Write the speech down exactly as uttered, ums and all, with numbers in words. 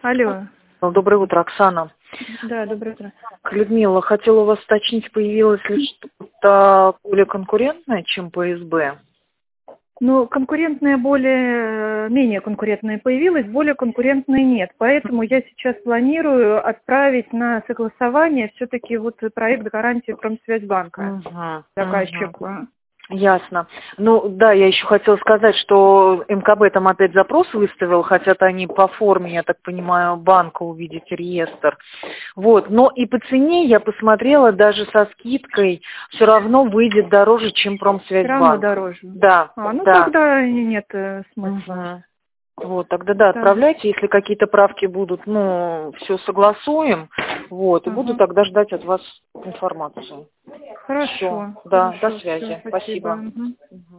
Алло. Доброе утро, Оксана. Да, доброе утро. Людмила, хотела у вас уточнить, появилось ли что-то более конкурентное, чем P S B? Ну, конкурентное более, менее конкурентное появилось, более конкурентное нет. Поэтому я сейчас планирую отправить на согласование все-таки вот проект гарантии Промсвязьбанка Угу, заказчику. угу. Ясно. Ну, да, я еще хотела сказать, что эм ка бэ там опять запрос выставил, хотят они по форме, я так понимаю, банка увидеть реестр. Вот, но и по цене я посмотрела, даже со скидкой все равно выйдет дороже, чем Промсвязьбанк. Все равно дороже? Да, А, ну да. тогда нет э, смысла. Угу. Вот, тогда да, отправляйте, если какие-то правки будут, ну, все согласуем, вот, и Ага. буду тогда ждать от вас информацию. Хорошо. Всё. Да, Хорошо, до связи. всё, Спасибо. спасибо. Угу.